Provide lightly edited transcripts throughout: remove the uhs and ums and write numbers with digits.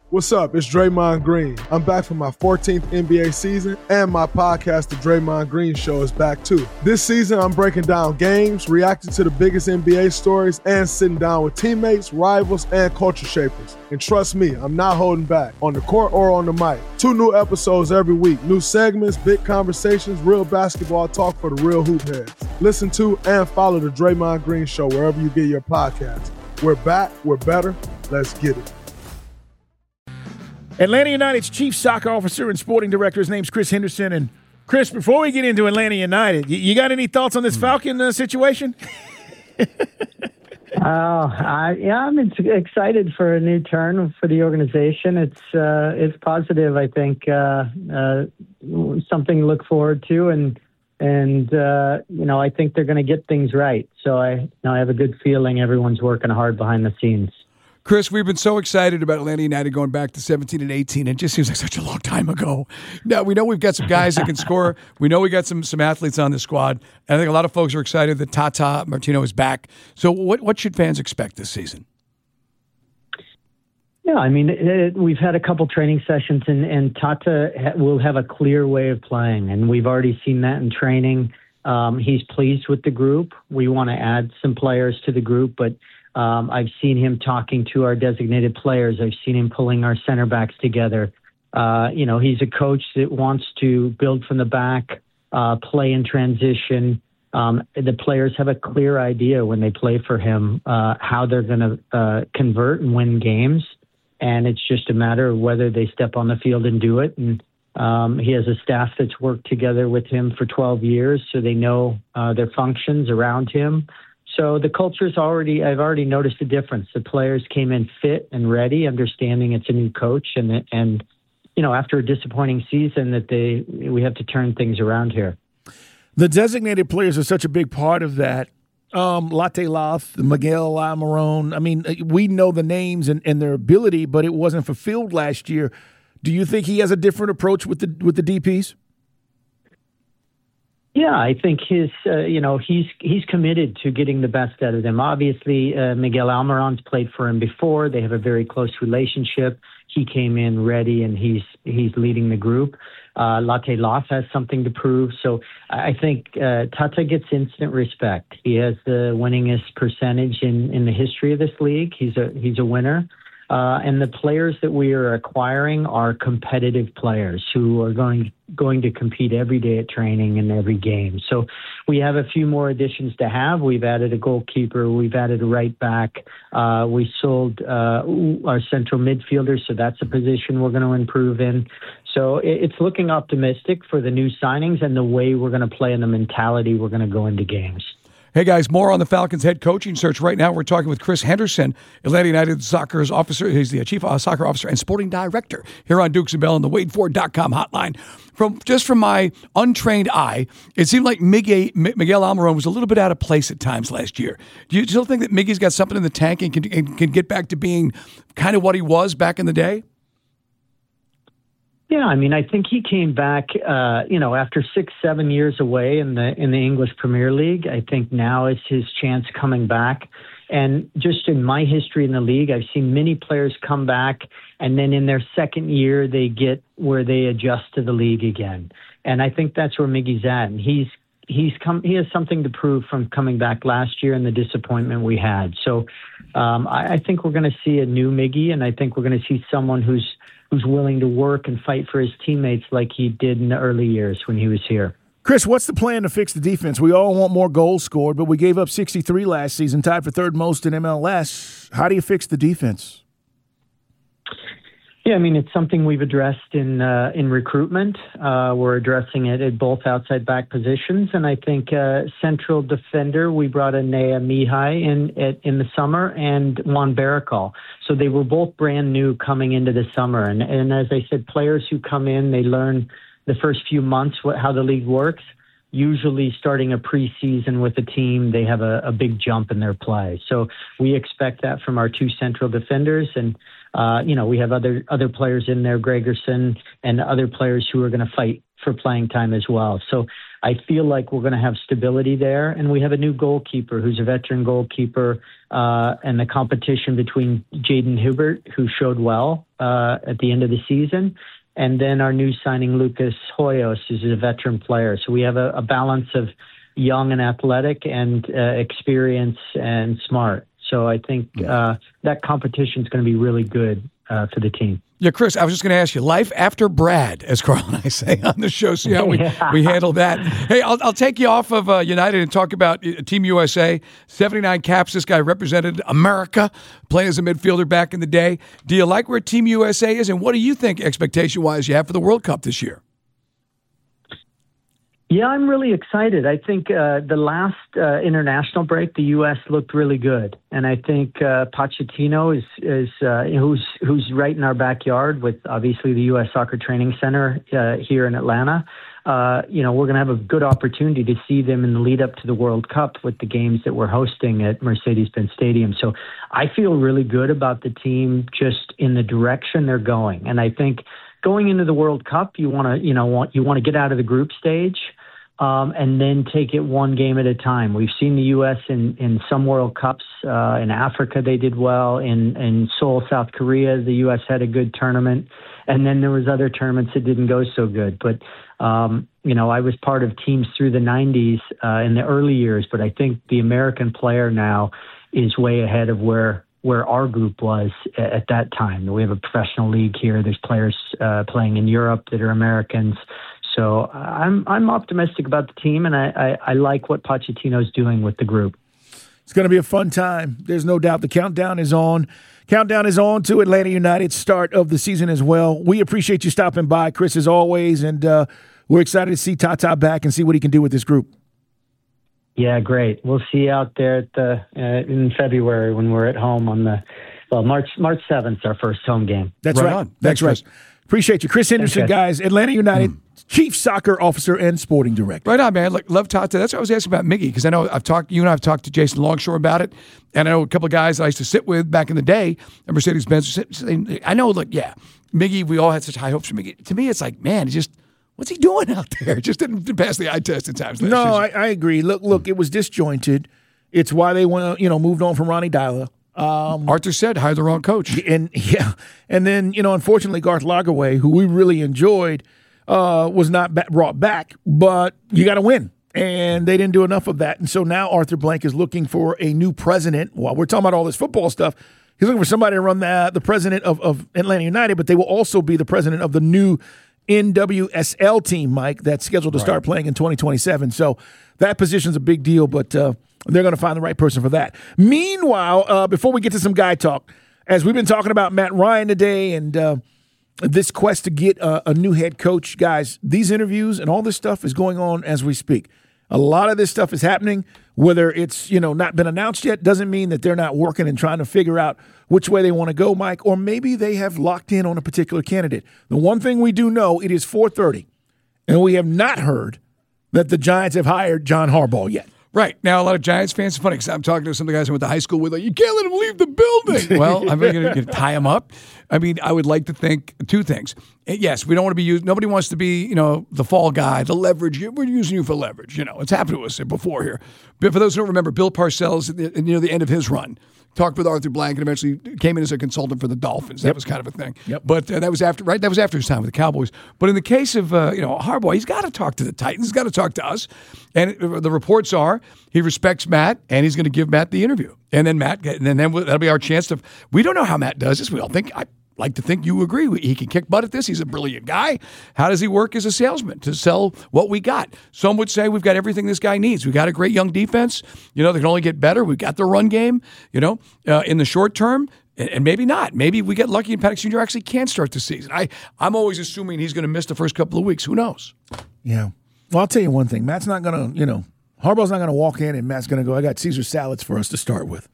What's up? It's Draymond Green. I'm back for my 14th NBA season, and my podcast, The Draymond Green Show, is back too. This season, I'm breaking down games, reacting to the biggest NBA stories, and sitting down with teammates, rivals, and culture shapers. And trust me, I'm not holding back, on the court or on the mic. 2 new episodes every week, new segments, big conversations, real basketball talk for the real hoop heads. Listen to and follow The Draymond Green Show wherever you get your podcasts. We're back, we're better, let's get it. Atlanta United's chief soccer officer and sporting director, his name's Chris Henderson. And Chris, before we get into Atlanta United, you got any thoughts on this Falcon situation? I'm excited for a new turn for the organization. It's positive. I think something to look forward to, and I think they're going to get things right. So I have a good feeling everyone's working hard behind the scenes. Chris, we've been so excited about Atlanta United going back to 17 and 18. It just seems like such a long time ago. Now, we know we've got some guys that can score. We know we got some athletes on the squad. And I think a lot of folks are excited that Tata Martino is back. So what should fans expect this season? Yeah, I mean, we've had a couple training sessions, and Tata will have a clear way of playing. And we've already seen that in training. He's pleased with the group. We want to add some players to the group, but I've seen him talking to our designated players. I've seen him pulling our center backs together. He's a coach that wants to build from the back, play in transition. The players have a clear idea when they play for him how they're going to convert and win games. And it's just a matter of whether they step on the field and do it. And he has a staff that's worked together with him for 12 years, so they know their functions around him. So the culture's I've already noticed a difference. The players came in fit and ready, understanding it's a new coach, and after a disappointing season we have to turn things around here. The designated players are such a big part of that. Latte Lath, Miguel Almiron. I mean, we know the names and their ability, but it wasn't fulfilled last year. Do you think he has a different approach with the DPs? Yeah, I think he's committed to getting the best out of them. Obviously, Miguel Almiron's played for him before. They have a very close relationship. He came in ready, and he's leading the group. Latte Lath has something to prove. So I think Tata gets instant respect. He has the winningest percentage in the history of this league. He's a winner. And the players that we are acquiring are competitive players who are going to compete every day at training and every game. So we have a few more additions to have. We've added a goalkeeper. We've added a right back. We sold our central midfielder, so that's a position we're going to improve in. So it's looking optimistic for the new signings and the way we're going to play and the mentality we're going to go into games. Hey, guys, more on the Falcons head coaching search right now. We're talking with Chris Henderson, Atlanta United soccer's officer. He's the chief soccer officer and sporting director here on Dukes and Bell on the WadeFord.com hotline. From my untrained eye, it seemed like Miguel Almiron was a little bit out of place at times last year. Do you still think that Miggy's got something in the tank and can get back to being kind of what he was back in the day? Yeah, I mean, I think he came back, after 6-7 years away in the English Premier League. I think now is his chance coming back. And just in my history in the league, I've seen many players come back, and then in their second year, they get where they adjust to the league again. And I think that's where Miggy's at. And he has something to prove from coming back last year and the disappointment we had. So I think we're going to see a new Miggy, and I think we're going to see someone who's willing to work and fight for his teammates like he did in the early years when he was here. Chris, what's the plan to fix the defense? We all want more goals scored, but we gave up 63 last season, tied for third most in MLS. How do you fix the defense? Yeah, I mean, it's something we've addressed in recruitment. We're addressing it at both outside back positions. And I think central defender, we brought in Nea Mihai in the summer and Juan Baracol. So they were both brand new coming into the summer. And as I said, players who come in, they learn the first few months how the league works. Usually starting a preseason with a team, they have a big jump in their play. So we expect that from our two central defenders. And, we have other players in there, Gregerson, and other players who are going to fight for playing time as well. So I feel like we're going to have stability there. And we have a new goalkeeper who's a veteran goalkeeper, and the competition between Jaden Hubert, who showed well at the end of the season, and then our new signing, Lucas Hoyos, who's a veteran player. So we have a balance of young and athletic and experience and smart. So I think that competition is going to be really good for the team. Yeah, Chris, I was just going to ask you, life after Brad, as Carl and I say on the show, see how we handle that. Hey, I'll take you off of United and talk about Team USA. 79 caps, this guy represented America, playing as a midfielder back in the day. Do you like where Team USA is, and what do you think, expectation-wise, you have for the World Cup this year? Yeah, I'm really excited. I think the last international break, the U.S. looked really good, and I think Pochettino is who's right in our backyard with obviously the U.S. Soccer Training Center here in Atlanta. We're going to have a good opportunity to see them in the lead up to the World Cup with the games that we're hosting at Mercedes-Benz Stadium. So I feel really good about the team just in the direction they're going, and I think going into the World Cup, you want to get out of the group stage. And then take it one game at a time. We've seen the U.S. in some World Cups. In Africa, they did well. In Seoul, South Korea, the U.S. had a good tournament. And then there was other tournaments that didn't go so good. But, I was part of teams through the 90s in the early years. But I think the American player now is way ahead of where our group was at that time. We have a professional league here. There's players playing in Europe that are Americans. So I'm optimistic about the team, and I like what Pochettino's doing with the group. It's going to be a fun time. There's no doubt. The countdown is on. Countdown is on to Atlanta United's start of the season as well. We appreciate you stopping by, Chris, as always, and we're excited to see Tata back and see what he can do with this group. Yeah, great. We'll see you out there in February when we're at home on March 7th, our first home game. That's right. That's right. Appreciate you. Chris Henderson, guys, Atlanta United Chief Soccer Officer and Sporting Director. Right on, man. Love Tata. That's what I was asking about Miggy, because I know you and I have talked to Jason Longshore about it, and I know a couple of guys that I used to sit with back in the day at Mercedes-Benz. I know, Miggy, we all had such high hopes for Miggy. To me, it's like, man, what's he doing out there? Just didn't pass the eye test at times. No, I agree. Look, it was disjointed. It's why they moved on from Ronnie Dyla. Arthur said, hire the wrong coach. And then, unfortunately, Garth Lagerwey, who we really enjoyed, was not brought back, but you got to win. And they didn't do enough of that. And so now Arthur Blank is looking for a new president. While we're talking about all this football stuff, he's looking for somebody to run the president of Atlanta United, but they will also be the president of the new NWSL team, Mike, that's scheduled to start playing in 2027. So that position's a big deal, but they're going to find the right person for that. Meanwhile, before we get to some guy talk, as we've been talking about Matt Ryan today and this quest to get a new head coach, guys, these interviews and all this stuff is going on as we speak. A lot of this stuff is happening. Whether it's, not been announced yet doesn't mean that they're not working and trying to figure out which way they want to go, Mike, or maybe they have locked in on a particular candidate. The one thing we do know, it is 4:30, and we have not heard that the Giants have hired John Harbaugh yet. Right. Now, a lot of Giants fans, it's funny because I'm talking to some of the guys I went to high school with, you can't let him leave the building. Well, I'm going to tie him up. I mean, I would like to think two things. Yes, we don't want to be used. Nobody wants to be, the fall guy, the leverage. We're using you for leverage. It's happened to us before here. But for those who don't remember, Bill Parcells, near the end of his run, talked with Arthur Blank and eventually came in as a consultant for the Dolphins. That was kind of a thing. Yep. But that was after, right? That was after his time with the Cowboys. But in the case of, Harbaugh, he's got to talk to the Titans. He's got to talk to us. And the reports are he respects Matt, and he's going to give Matt the interview. And then that'll be our chance to. We don't know how Matt does this. We all think. I like to think you agree. He can kick butt at this. He's a brilliant guy. How does he work as a salesman to sell what we got? Some would say we've got everything this guy needs. We've got a great young defense. They can only get better. We've got the run game. In the short term. And maybe not. Maybe we get lucky and Penix Jr. actually can start the season. I'm always assuming he's going to miss the first couple of weeks. Who knows? Yeah. Well, I'll tell you one thing. Matt's not going to, Harbaugh's not going to walk in and Matt's going to go, I got Caesar salads for us to start with.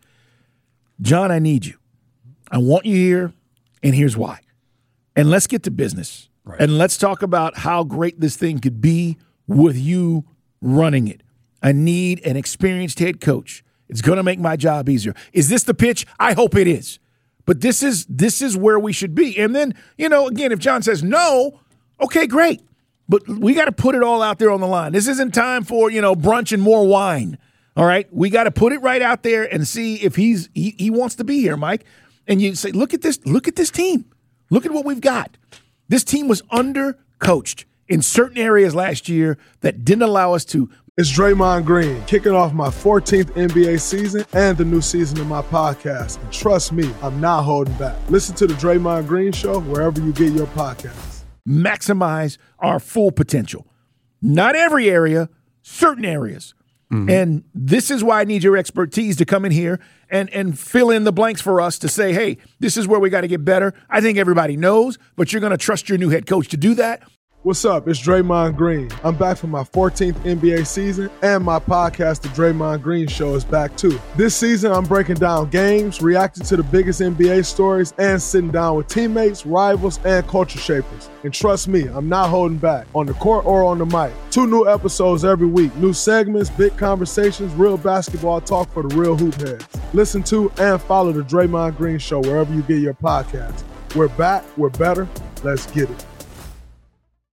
John, I need you. I want you here, and here's why. And let's get to business. Right. And let's talk about how great this thing could be with you running it. I need an experienced head coach. It's going to make my job easier. Is this the pitch? I hope it is. But this is where we should be. And then, again, if John says no, okay, great. But we got to put it all out there on the line. This isn't time for, brunch and more wine. All right? We got to put it right out there and see if he wants to be here, Mike. And you say, look at this team. Look at what we've got. This team was under-coached in certain areas last year that didn't allow us to. It's Draymond Green, kicking off my 14th NBA season and the new season of my podcast. And trust me, I'm not holding back. Listen to the Draymond Green Show wherever you get your podcasts. Maximize our full potential. Not every area, certain areas. Mm-hmm. And this is why I need your expertise to come in here and fill in the blanks for us to say, hey, this is where we got to get better. I think everybody knows, but you're going to trust your new head coach to do that. What's up? It's Draymond Green. I'm back for my 14th NBA season, and my podcast, The Draymond Green Show, is back too. This season, I'm breaking down games, reacting to the biggest NBA stories, and sitting down with teammates, rivals, and culture shapers. And trust me, I'm not holding back, on the court or on the mic. 2 new episodes every week, new segments, big conversations, real basketball talk for the real hoop heads. Listen to and follow The Draymond Green Show wherever you get your podcasts. We're back, we're better, let's get it.